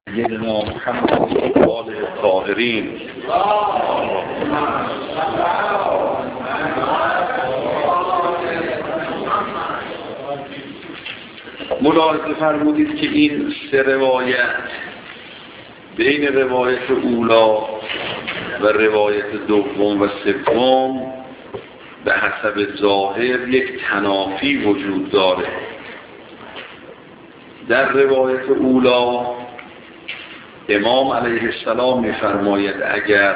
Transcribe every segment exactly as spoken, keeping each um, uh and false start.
سيدنا محمد وآله الطاهرين. ملاحظه فرمودید که این سه روایت بین روایت اولا و روایت دوم و سوم به حسب ظاهر یک تنافی وجود داره. در روایت اولا امام علیه السلام می‌فرماید اگر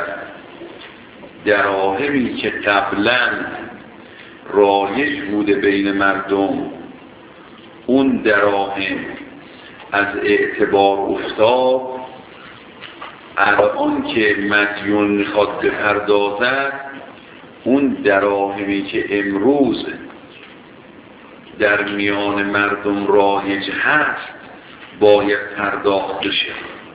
دراهمی که قبلا رایج بوده بین مردم اون دراهم از اعتبار افتاد، الان که مدیون میخواد بپردازد اون دراهمی که امروز در میان مردم رایج هست باید پرداخت بشه.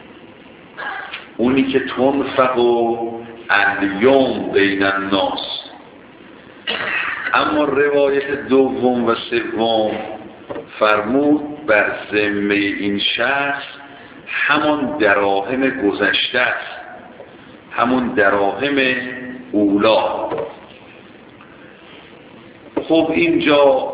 اونی که تنفق و الیوم بین الناس. اما روایت دوم و سوم فرمود بر ذمه این شخص همون دراهم گذشته است، همون دراهم اولا. خب اینجا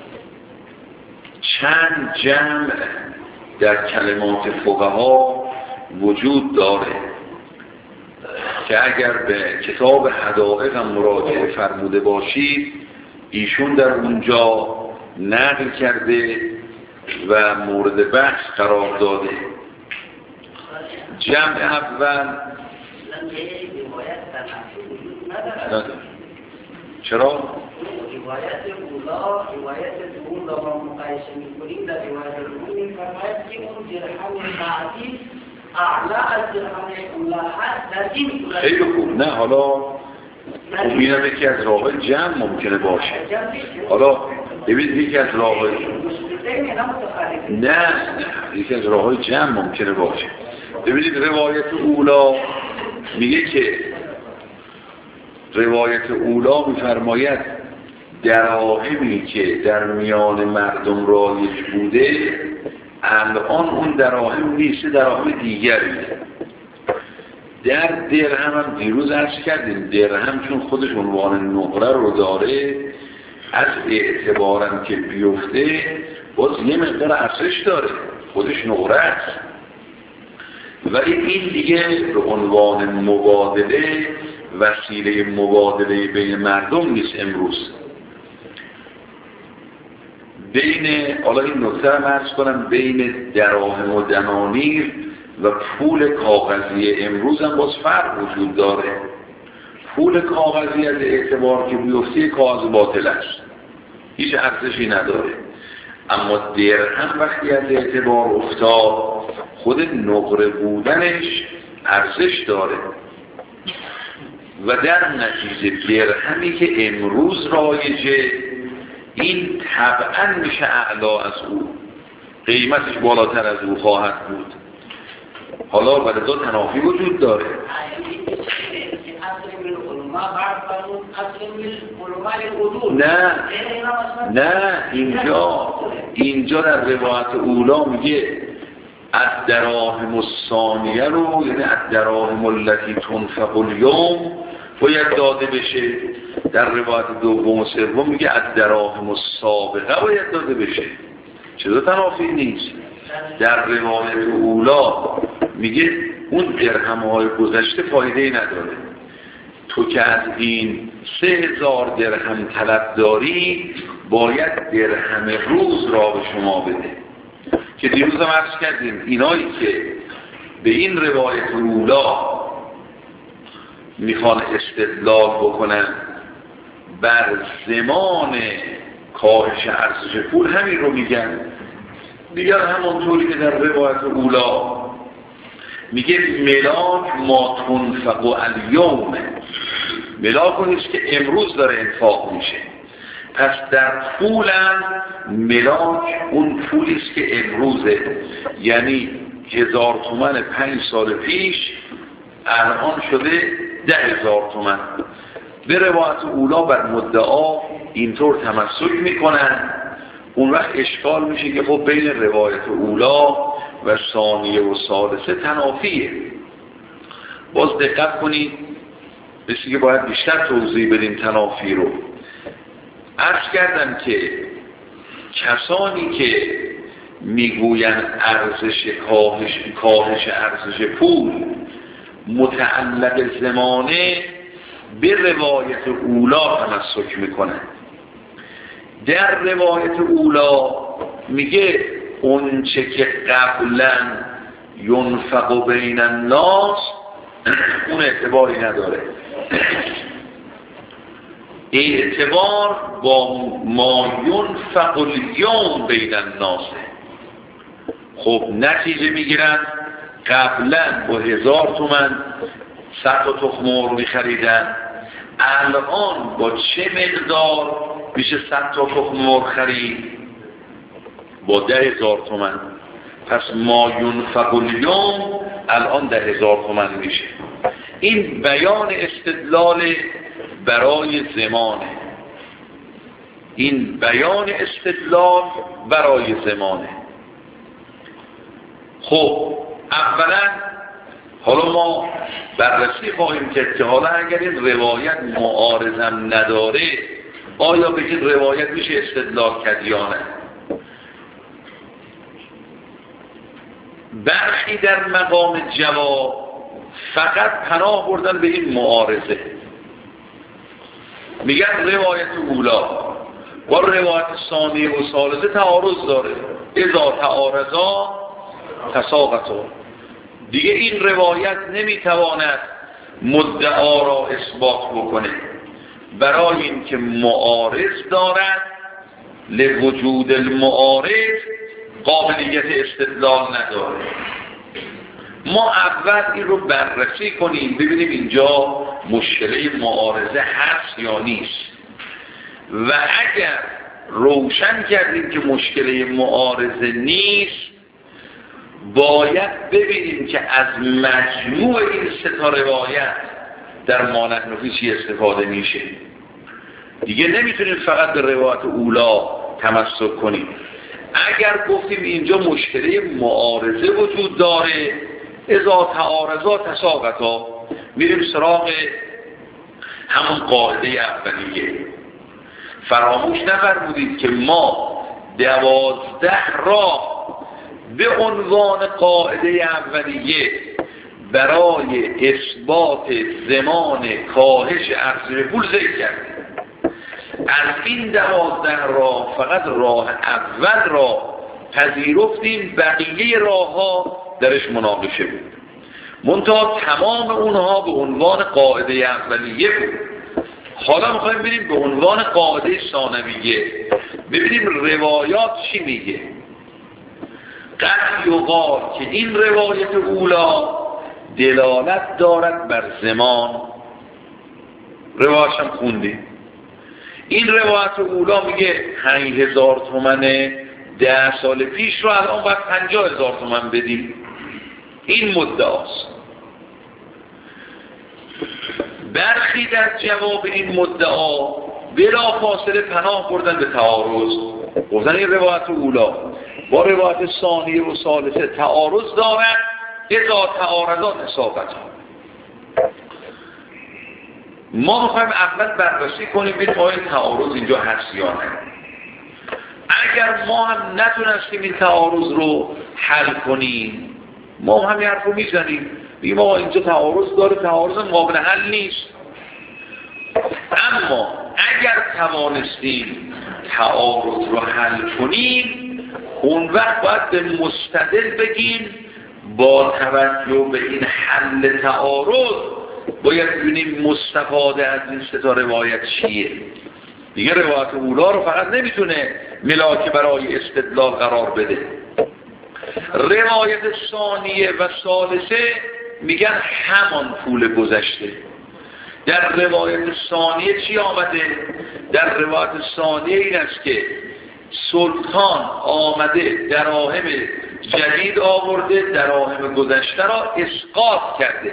چند جمع در کلمات فقها وجود داره که اگر به کتاب حدائق هم مراجعه فرموده باشید ایشون در اونجا نقل کرده و مورد بحث قرار داده. جمع اول چرا؟ روایت اولا روایت اولا با مقایسه می‌کنیم در روایت اولا می‌فرماید که اون درهم بعدی اعلی از درهم اولا هست در این صورت. خیلی خوب. نه حالا اینم یکی از راه‌های جمع ممکنه باشه. حالا ببینید یکی از راه‌های نه نه یکی از راه‌های جمع ممکنه باشه. ببینید روایت اولا میگه که روایت اولا می‌فرماید دراهمی که در میان مردم رایج بوده الان اون دراهم نیست، دراهم دیگریه. در درهم هم دیروز عرض کردیم درهم چون خودش عنوان نقره رو داره از اعتبارم که بیفته باز یه مقدار ارزش داره، خودش نقره است، ولی این دیگه به عنوان مبادله وسیله مبادله بین مردم نیست. امروز بین حالا این نکته رو عرض کنم بین دراهم و دنانیر و پول کاغذی امروز هم باز فرق وجود داره. پول کاغذی از اعتبار که بیفته کاغذ باطل است، هیچ ارزشی نداره. اما درهم وقتی از اعتبار افتاد خود نقره بودنش ارزش داره و در نتیجه درهمی که امروز رایجه این طبعا میشه اعلا از او، قیمتش بالاتر از او خواهد بود. حالا ولذا تنافی وجود داره. نه نه اینجا اینجا در روایت اولا میگه از دراهم الثانیه رو، یعنی از دراهم التي تنفق اليوم باید داده بشه. در روایت دوم و سوم میگه از دراهم السابقه باید داده بشه. چرا تنافی نیست؟ در روایت اولا میگه اون درهم‌های گذشته فایده نداره، تو که از این سه هزار درهم طلب داری باید درهم روز را به شما بده. که دیروز هم عرض کردیم اینایی که به این روایت اولا میخوان استدلال بکنن بر زمان کاهش ارزش پول همین رو میگن. دیگر همونطوری که در روایت اولا میگه ملاک ما تنفق الیوم، ملاک نیست که امروز داره انفاق میشه. پس در پولم ملاک اون پولیست که امروزه، یعنی هزار تومن پنج سال پیش الان شده ده هزار تومن. به روایت اولا بر مدعا اینطور تمسک میکنن. اون وقت اشکال میشه که خب بین روایت اولا و ثانیه و ثالثه تنافیه. باز دقت کنید، بسی که باید بیشتر توضیح بدیم تنافی رو. عرض کردم که کسانی که میگوین ارزش کاهش کاهش ارزش پول متعلق زمانه، به روایت اولا تمسک میکنه. در روایت اولا میگه اون چه که قبلا ینفق بین الناس اون اعتباری نداره، اعتبار با ما ینفق الیوم بین الناس. خب نتیجه میگیرن قبلا با هزار تومن صد تا تخم مرغ میخریدن، الان با چه مقدار میشه صد تا تخم مرغ خرید؟ با ده هزار تومن. پس ما ینفق الیوم الان ده هزار تومن میشه. این بیان استدلال برای زمانه، این بیان استدلال برای زمانه. خب اولا حالا ما بررسی خواهیم کرد که حالا اگر این روایت معارضم نداره آیا به این روایت میشه استدلال کرد یا نه. برخی در مقام جواب فقط پناه بردن به این معارضه، میگن روایت اولا با روایت ثانیه و ثالثه تعارض داره، اذا تعارضا تساقطا. دیگه این روایت نمیتواند مدعا را اثبات بکنه، برای اینکه معارض دارد، لوجود المعارض قابلیت استدلال نداره. ما اول این رو بررسی کنیم ببینیم اینجا مشکله معارضه هست یا نیست، و اگر روشن کردیم که مشکله معارضه نیست باید ببینیم که از مجموع این سه تا روایت در ما نحن فیه چی استفاده میشه. دیگه نمیتونیم فقط به روایت اولا تمسک کنیم. اگر گفتیم اینجا مشکله معارضه وجود داره، اذا تعارضا تساقطا، میریم سراغ همون قاعده اولیه. فراموش نفرمودید که ما دوازده راه به عنوان قاعده اولیه برای اثبات زمان کاهش ارزش پول ذکر کردیم. از این دوازده راه فقط راه اول را پذیرفتیم، بقیه راه ها درش مناقشه بود. منتها تمام اونها به عنوان قاعده اولیه بود. حالا میخوایم بریم به عنوان قاعده ثانویه، ببینیم روایات چی میگه. قد یقال که این روایت اولا دلالت دارد بر زمان. روایتش هم خوندیم. این روایت اولا میگه پنج هزار تومنه ده سال پیش رو الان باید پنجاه هزار تومن بدیم. این مدعاست. برخی در جواب این مدعا بلا فاصله پناه بردن به تعارض، گفتن این روایت اولا با روایت ثانیه و ثالثه تعارض دارد، اذا تعارضا تساقطا. ما میخوایم اول بررسی کنیم ببینیم آیا تعارض اینجا هست یا نه. اگر ما هم نتونستیم این تعارض رو حل کنیم، ما هم همین حرف رو میزنیم، بگیم آقا اینجا تعارض داره، تعارض قابل حل نیست. اما اگر توانستیم تعارض رو حل کنیم، اون وقت باید به مستدل بگیم با توجه به این حل تعارض باید ببینیم مستفاده از این سه تا روایت چیه. دیگه روایت اولا رو فقط نمیتونه ملاک برای استدلال قرار بده. روایت ثانیه و ثالثه میگن همان پول گذشته. در روایت ثانیه چی آمده؟ در روایت ثانیه این است که سلطان آمده دراهم جدید آورده، دراهم گذشته را اسقاط کرده.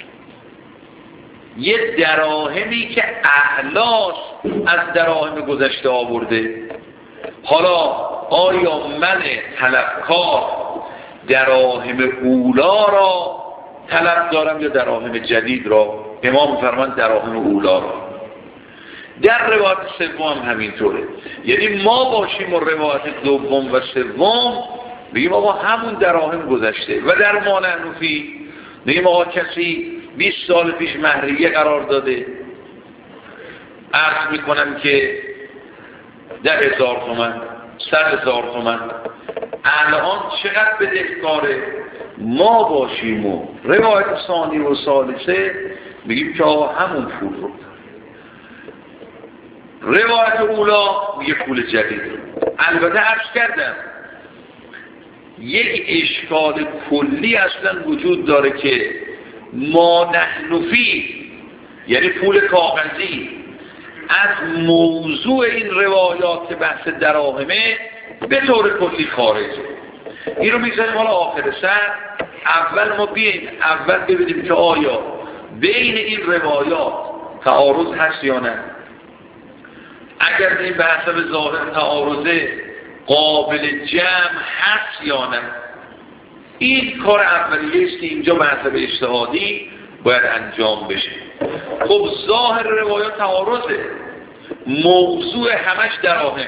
یه دراهمی که اعلاس از دراهم گذشته آورده. حالا آیا من طلبکار دراهم اولا را طلب دارم یا دراهم جدید را؟ امام فرمان دراهم اولا را. در روایت سوم هم همینطوره، یعنی ما باشیم و روایت دوم و سوم بگیم آقا همون دراهم گذشته. و در ما نحنفی بگیم آقا کسی بیست سال پیش مهریه قرار داده، عرض میکنم که ده هزار تومن، صد هزار تومن، الان چقدر بدهکاره؟ ما باشیم و روایت ثانی و ثالثه بگیم که آقا همون پول رو. روایت اولا میگه پول جدید. البته عرض کردم یک اشکال کلی اصلا وجود داره که ما نحنفی یعنی پول کاغذی از موضوع این روایات که بحث دراهمه به طور کلی خارجه. این رو میذاریم حالا آخر سر. اول ما بیاییم اول ببینیم که آیا بین این روایات تعارض هست یا نه. اگر این به حسب ظاهر تعارضه قابل جمع هست یا نه. این کار اولیه است که اینجا به حسب اجتهادی باید انجام بشه. خب ظاهر روایات تعارضه، موضوع همش دراهم،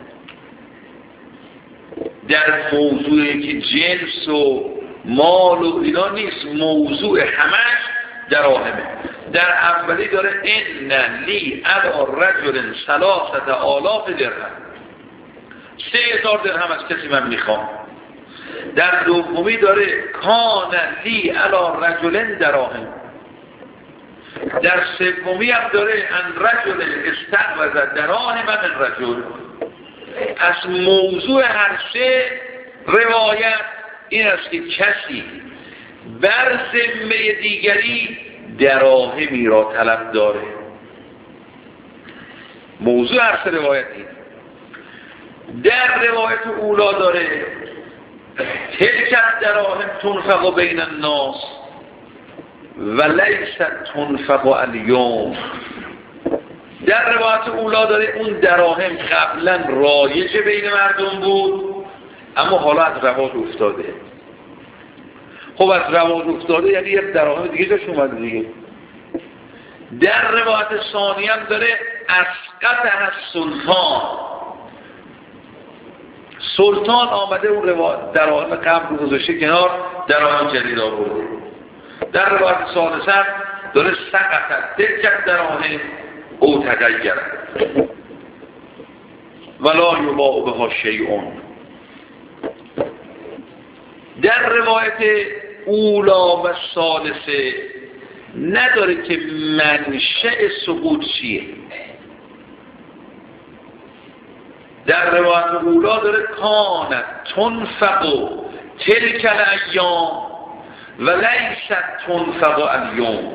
در موضوعی که جنس و مال و اینا نیست، موضوع همش دراهمه. در اولی داره ان لی علی رجل ثلاثه آلاف درهم، سه هزار درهم از کسی من میخوام. در دومی داره کان لی علی رجل دراهم. در سومی هم داره ان رجل استقبض دراهم من رجل. از موضوع هر سه روایت این است که کسی بر ذمه دیگری دراهمی را طلب داره. موضوع هر سه روایت این. در روایت اولا داره تلک دراهم تنفق بین الناس و لیست تنفق الیوم. در روایت اولا داره اون دراهم قبلا رایج بین مردم بود اما حالا از رواج افتاده. خب از رواج افتاده یعنی یک دراهم دیگه جاش اومده دیگه. در روایت ثانی هم داره اسقط از سلطان، سلطان آمده اون روایت دراهم قبل رو گذاشته کنار، دراهم جدید آورده. در روایت ثالث هم داره سقط تلک دراهم او تغییر ولا یباع بها شیء. در روایت اولا و ثالثه نداره که منشأ سقوط چیه. در روایت اولا داره کانت تنفق تلک الایام و لیست تنفق الیوم.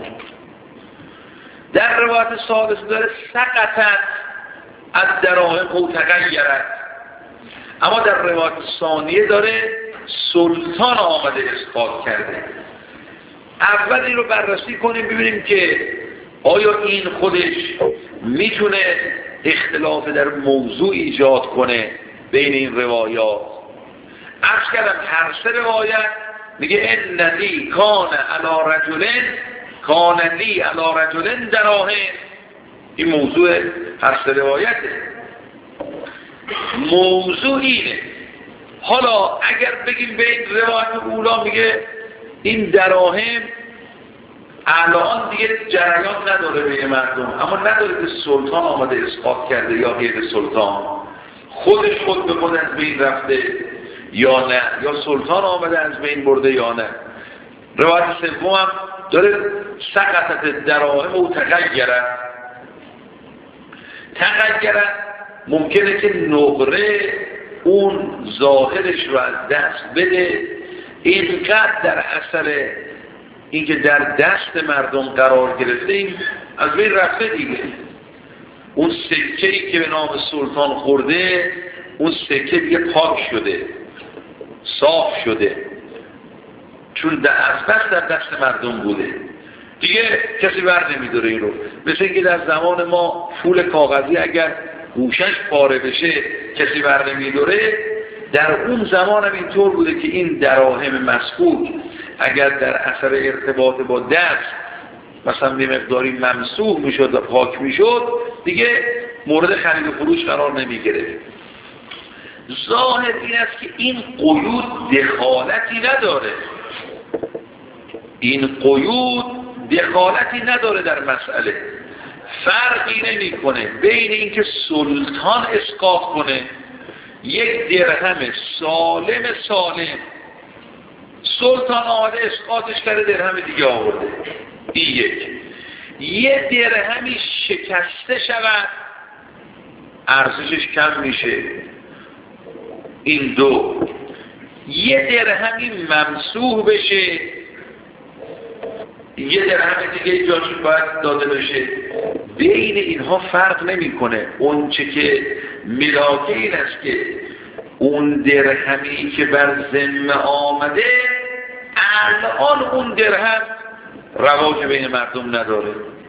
در روایت ثالث داره سقطت از دراهم او تغیرت. اما در روایت ثانیه داره سلطان آمده اسقاط کرده. اول این رو بررسی کنیم ببینیم که آیا این خودش میتونه اختلاف در موضوع ایجاد کنه بین این روایات. عرض کردم هر سه روایت میگه ان لی کان علی رجل کان لی علی رجل دراهم. این موضوع هر سه روایته. موضوع اینه. حالا اگر بگیم به این روایت اولا میگه این دراهم الان دیگه جریان نداره به مردم، اما نداره که سلطان آمده اسقاط کرده یا غیر سلطان، خودش خود به خود از بین رفته یا نه، یا سلطان آمده از بین برده یا نه. روایت سوم هم داره سقطت دراهم و تغییره. تغییره ممکنه که نقره اون ظاهرش رو از دست بده، اینقدر در اثر اینکه در دست مردم قرار گرفته این از بین رفته دیگه. اون سکه‌ای که به نام سلطان خورده اون سکه دیگه پاک شده، صاف شده، چون در از بس در دست مردم بوده دیگه کسی بر نمیداره این رو. مثل اینکه در زمان ما پول کاغذی اگر گوشش پاره بشه کسی بر نمیداره، در اون زمان هم اینطور بوده که این دراهم مسکوت اگر در اثر ارتباط با دست مثلا یه مقداری ممسوح میشد و پاک میشد دیگه مورد خرید و فروش قرار نمیگرفت. ظاهر این است که این قیود دخالتی نداره، این قیود دخالتی نداره در مسئله، فرقی نمیکنه بین اینکه سلطان اسقاط کنه یک درهم سالم سالم، سلطان آمده اسقاطش کرده درهم دیگه آورده، این یک. یه درهمی شکسته شود ارزشش کم میشه، این دو. یه درهمی ممسوح بشه، یه درهم دیگه جاش باید داده بشه. بین اینها فرق نمیکنه. اون چه که ملاکه این است که اون درهمی که بر ذمه آمده الان اون درهم رواج بین مردم نداره،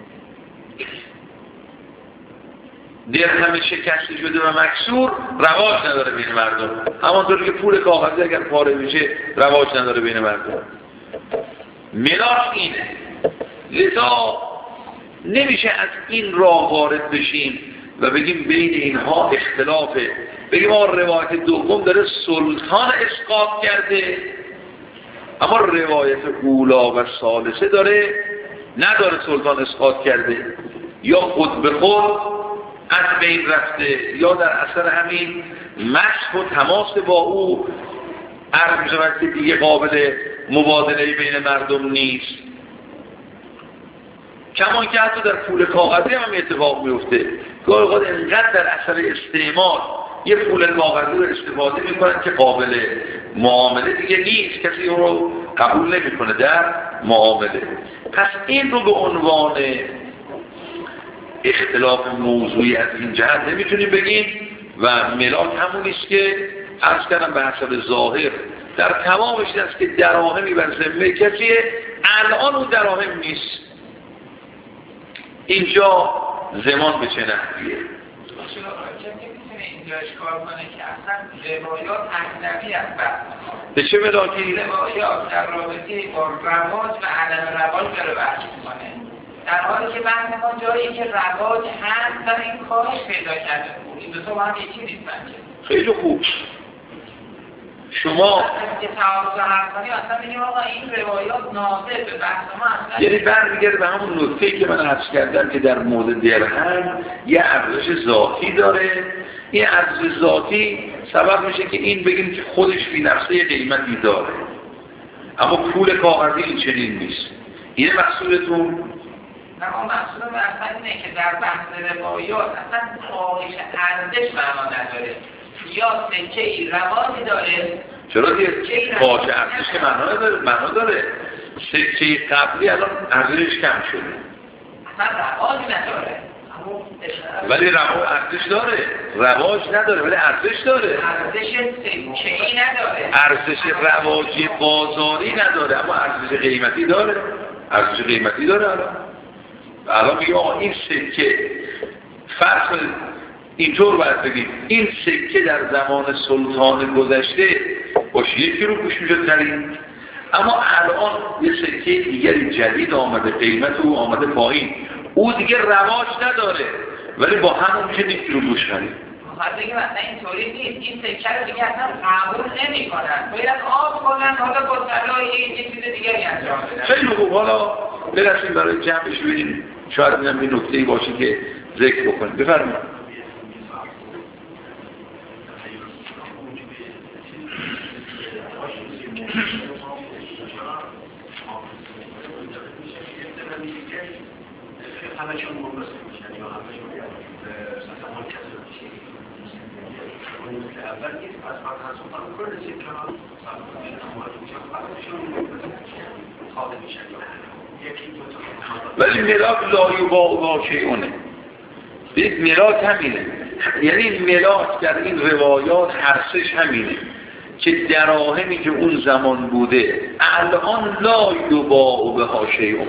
درهم شکسته شده و مکسور رواج نداره بین مردم، همانطور که پول کاغذی اگر پاره بشه رواج نداره بین مردم. ملاک اینه. لذا نمیشه از این راه وارد بشیم و بگیم بین اینها اختلافه، بگیم ما روایت دوم داره سلطان اسقاط کرده اما روایت اولا و ثالثه داره نداره سلطان اسقاط کرده، یا خود به خود از بین رفته یا در اثر همین مسح و تماس با او عرض می شود که دیگه قابل مبادله بین مردم نیست. کمان که حتی در پول کاغذی هم اتفاق میفته، گاهی اوقات انقدر در اثر استعمال یه پول کاغذی رو استفاده میکنن که قابل معامله دیگه نیست، کسی اون رو قبول نمیکنه در معامله. پس این رو به عنوان اختلاف موضوعی از این جهت نمیتونیم بگیم و ملاک همونیست که عرض کردم به حسب ظاهر در تمامش این است که دراهمی بر ذمه کسیه، الان اون دراهم نیست. اینجا زمان به چه نحویه؟ اینجا اشکال کنه که اصلا روایات اجنبی از بحث به چه ملاکی؟ روایات در رابطه با رواج و عدم رواج داره بحث میکنه، در حالی که بحث ما جایی که رواج هست و این کارش پیدا کرده بود. این دو تا با هم یکی نیست بنده. خیلی خوب. شما که تعارض حرفانی اصلا میگیم آقا این روایات ناظر به بحث ما اصلا یعنی برمیگرده به همون نکته‌ای که من عرض کردم که در مورد درهم یه ارزش ذاتی داره. این ارزش ذاتی سبب میشه که این بگیم که خودش بی نفسه قیمتی داره، اما پول کاغذی این چنین نیست. این مقصودتون؟ نه ما مقصودم اصلا اینه که در بحث روایات اصلا کاهش ارزش معنا نداره، یا سکه ای رواجی داره. چرا دیگه کاهش ارزش که معنا نداره؟ معنا داره. سکه قبلی الان ارزشش کم شده، اصلا رواج نداره ولی رواج ارزش داره، رواج نداره ولی ارزش داره. ارزش سکه‌ای نداره، ارزش رواجی بازاری نداره اما ارزش قیمتی داره. ارزش قیمتی داره. الان الان میگه آقا این سکه فرض اینطور باید بگیم این سکه در زمان سلطان گذشته باشه یکی رو گوش میشد خرید، اما الان یه سکه دیگری جدید آمده، قیمت او آمده پایین، او دیگه رواج نداره ولی با همون که نیست رو گوش خرید. باید بگیم اصلا اینطوری نیست، این سکه رو دیگه اصلا قبول نمی کنن، باید آب کنن، حالا با طلای یه چیز دیگری انجام بدن. خیلی خوب، حالا برسیم برای جمعش ببینیم شاید اینم یه نکته‌ای باشه که ذکر بکنیم. بفرمایید. همشون منبسط میشن یا همشون مثلا منکسر میشن. اون که اول نیست پس بعد از اون فرق کرده که کلام خواهده میشن یکی دو تا. ولی ملاک لایو با واقعونه. یک ملاک همینه، یعنی ملاک در این روایات هرسش همینه که دراهمی که اون زمان بوده الان لایو با به هاشیون.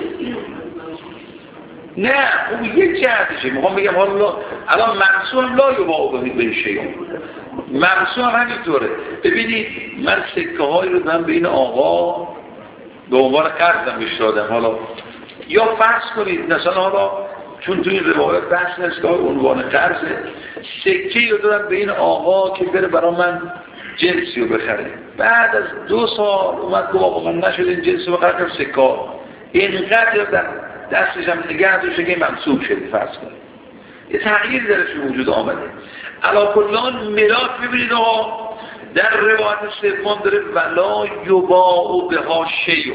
نه اون یک جهتشه، میخوام بگم حالا الان منصور لا یباع به شیء، ممسوح هم همینطوره. ببینید من سکه هایی رو من به این آقا به عنوان قرضم بهش دادم. حالا یا فرض کنید مثلا حالا چون تو این روایت بحث نیست که عنوان قرضه، سکه‌ای رو دادم به این آقا که بره برای من جنسی رو بخره. بعد از دو سال اومد که آقا من نشد این جنسی رو بخره، سکه ها اینقدر در دستش هم نگه داشته که منسوب شده. فرض کنید یه تغییر درش وجود آمده. علا کلان میراث ببینید آقا در روایت سوم داره ولا یباع بها شیء.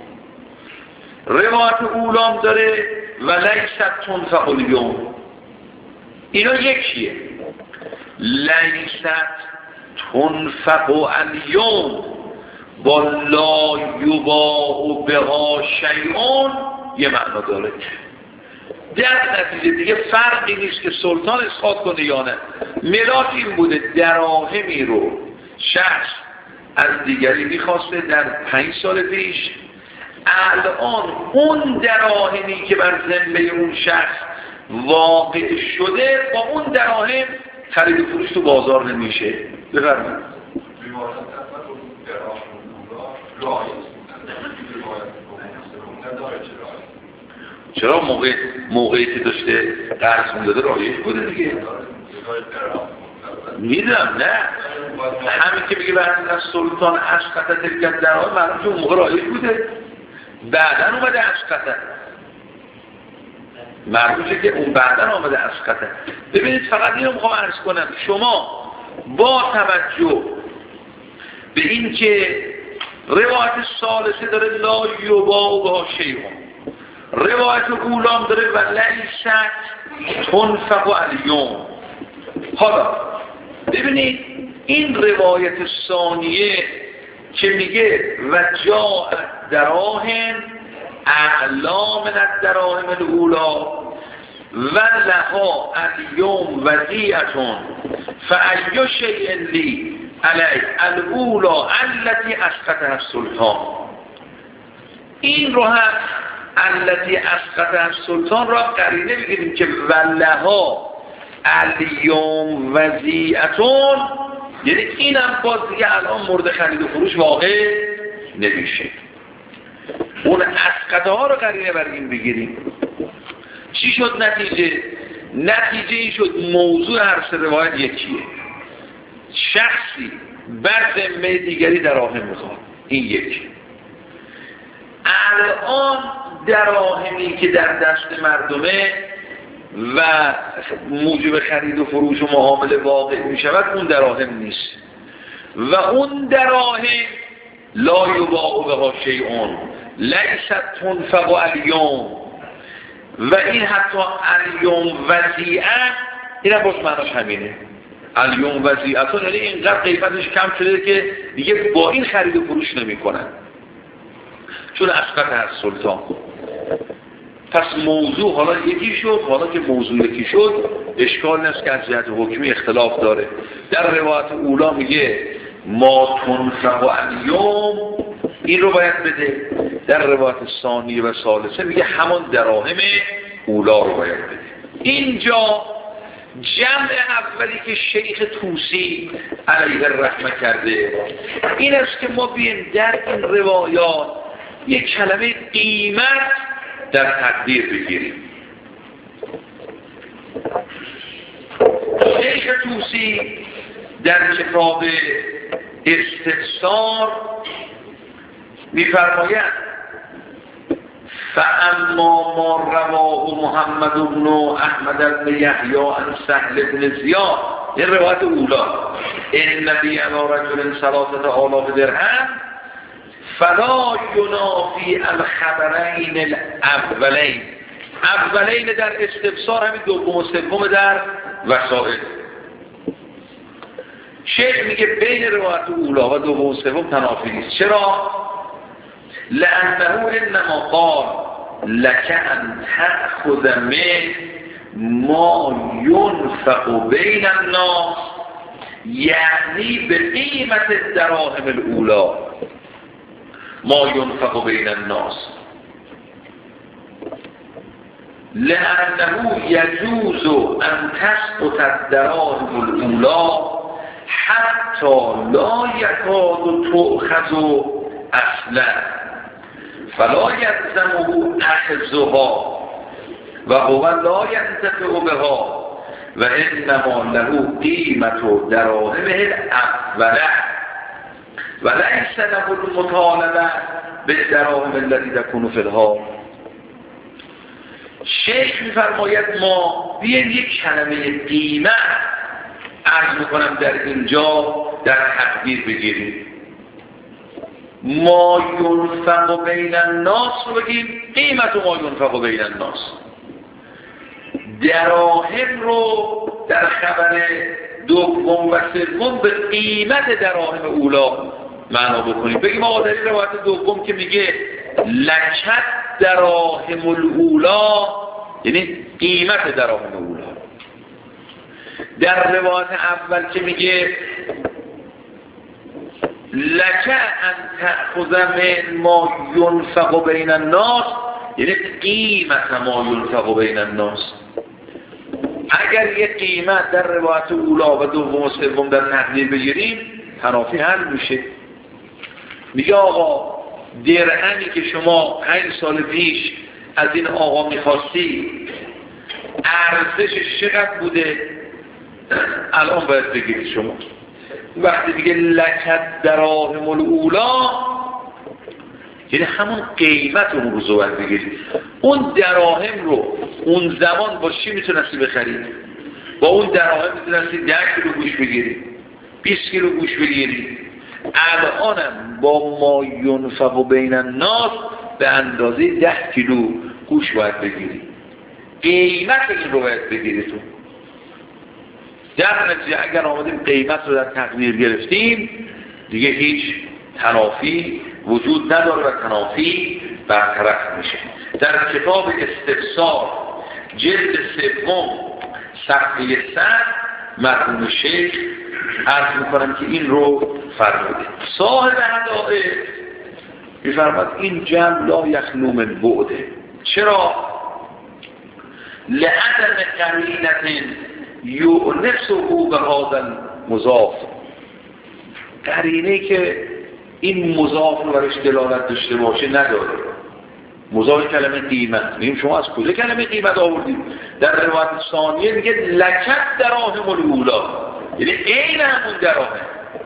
روایت اولام داره ولیست تنفق الیوم. اینا یکیه. لیست تنفق الیوم با لا یباع بها شیء یه معنا داره. در نتیجه دیگه فرقی نیست که سلطان اسقاط کنه یا نه. میراث این بوده دراهمی رو شخص از دیگری میخواسته در پنج سال پیش، الان اون دراهمی که بر ذمه اون شخص واقع شده با اون دراهم خرید و فروش تو بازار نمیشه. بفرمایید. چرا موقع موقعی که داشته قرض میداده رایج بوده دیگه. میدونم نه همین که بگه برای از سلطان اشقطه تلکت در آن معلوم که اون موقع رایج بوده، بعدن اومده اشقطه، معلومه که اون بعدن آمده اشقطه. ببینید فقط اینو میخوام عرض کنم، شما با توجه به این که روایت ثالثه داره لا یباع بها شیء، روایت اولام داره و لیست تنفق الیوم. حالا ببینید این روایت ثانیه که میگه و جاء دراهم اعلا من الدراهم الاولا و لها الیوم وضیعة فأی شیء لی علی الاولا التي اسقطها السلطان. این رو هم التي اسقطها السلطان را قرینه بگیریم که ولها الیوم وضیعتون، یعنی اینم باز دیگه الان مورد خرید و فروش واقع نمیشه. اون اسقطه ها رو قرینه بر این بگیریم. چی شد نتیجه؟ نتیجه این شد موضوع هر سه روایت یکیه. شخصی بر ذمه دیگری دراهم میخواد، این یک. الان دراهمی که در دست مردمه و موجب خرید و فروش و معامله واقع می شود اون دراهم نیست و اون دراهم لا یباع بها شیء لیست تنفق الیوم و این حتی الیوم وضیعه این هم باز معناش همینه. الیوم وضیعه یعنی اینقدر قیمتش کم شده که دیگه با این خرید و فروش نمی کنن چون اسقط هست سلطان. پس موضوع حالا یکی شد. حالا که موضوع یکی شد اشکال نیست که از جهت حکمی اختلاف داره. در روایت اولا میگه ما تنفق الیوم این رو باید بده، در روایت ثانیه و ثالثه میگه همون دراهم اولا رو باید بده. اینجا جمع اولی که شیخ طوسی علیه الرحمه کرده این است که ما بیم در این روایات یک کلمه قیمت در تقدیر بگیریم. شیخ طوسی در کتاب استفسار می‌فرماید فاما ما رواه محمد بن احمد بن یحیی عن سهل بن زیاد، این روایت اولا، ان نبی علی رجل ثلاثه آلاف درهم فلا ینافی الخبرین الاولین. اولین در استفسار همین دوم و سوم در وسائل. شیخ میگه بین روایت اولا و دوم و سوم تنافی نیست. چرا؟ لأنه انما قال لك ان تأخذ من ما ينفق بين الناس، یعنی به قیمت الدراهم الاولا ما ينفق بين الناس، لأنه يجوز أن تسقط الدراهم الأولى حتی لا یکاد تؤخذ اصلا فلا یلزمه اخذها و هو لا ینتفع بها و انما له قیمت دراهمه الاوله و لیس له المطالبه بالدراهم التي تكون فی الحال. شیخ میفرماید ما بیایم یک کلمه قیمت عرض میکنم در اینجا در تقدیر بگیریم. ما ینفق بین الناس رو بگیم قیمت ما ینفق بین الناس. دراهم رو در خبر دوم و سوم به قیمت دراهم اولا معنا بکنیم. بگیم آقا در این روایت دوم که میگه لکت دراهم الاولا یعنی قیمت دراهم اولا. در روایت اول که میگه لکه ان تأخذ من ما ینفق بین الناس یعنی قیمت ما ینفق بین الناس. اگر یک قیمت در روایت اولا و دوم و سوم در تقدیر بگیریم تنافی حل میشه. میگه آقا درهمی که شما پنج سال پیش از این آقا میخواستی ارزشش چقدر بوده الان باید بگیرید شما. وقتی دیگه لکت دراهم الاولا یعنی همون قیمت اون روزو باید بگیرید. اون دراهم رو اون زمان با چی میتونستی بخرید؟ با اون دراهم میتونستی ده کیلو گوش بگیرید، بیست کیلو گوش بگیرید. الانم با ما ینفق بین الناس به اندازه ده کیلو گوش باید بگیرید. قیمت این رو باید بگیرید. در نتیجه اگر آمدیم قیمت رو در تقدیر گرفتیم دیگه هیچ تنافی وجود نداره و تنافی برطرف میشه. در کتاب استفسار جلد سوم صفحه صد مرحوم شیخ عرض میکنم که این رو فرموده. صاحب هدایق میفرماد این جمع لا یخلو من بعده. چرا؟ لعدم قرینت یؤنسه به هذا المضاف. قرینه که این مضاف رو برش دلالت داشته باشه نداره. مضاف کلمه قیمت. میگیم شما از کجا کلمه قیمت آوردید؟ در روایت ثانیه میگه لکت دراهم الاولا یعنی عین همون دراهم.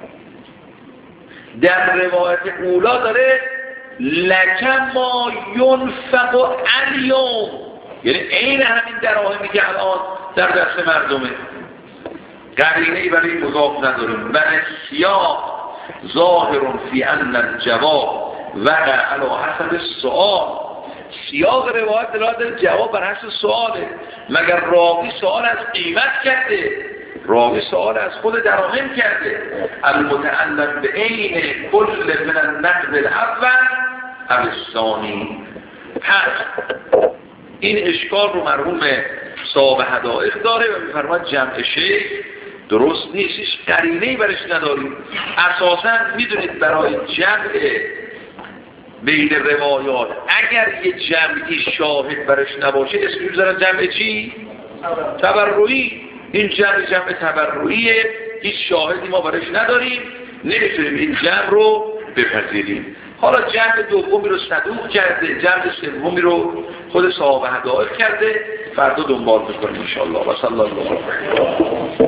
در روایت اولا داره لکه ما ینفق الیوم یعنی عین همین دراهمی که الان در دست مردمه. قرینه ای برای مضاف نداریم. و سیاق ظاهر فی ان الجواب وقع علی حسب السؤال. سیاق روایت دلالت جواب بر حسب سؤاله. مگر راوی سؤال از قیمت کرده؟ راوی سؤال از خود دراهم کرده. المتعلق به عین کل من النقد الاول او الثانی. پس این اشکال رو مرحوم صاحب هدایق داره و میفرماد جمع شیخ درست نیست. هیچ قرینه‌ای برش نداریم. اساساً میدونید برای جمع بین روایات اگر یه جمعی شاهد برش نباشه اسمش میذارن جمع چی؟ تبرعی. این جمع جمع تبرعیه. هیچ شاهدی ما برش نداریم. نمیتونیم این جمع رو بپذیریم. حالا جمع دومی رو صدوق کرده، جمع سومی رو خود صاحب هدایق کرده. فردا دنبال بکنیم ان شاء الله. و صلی الله علیه و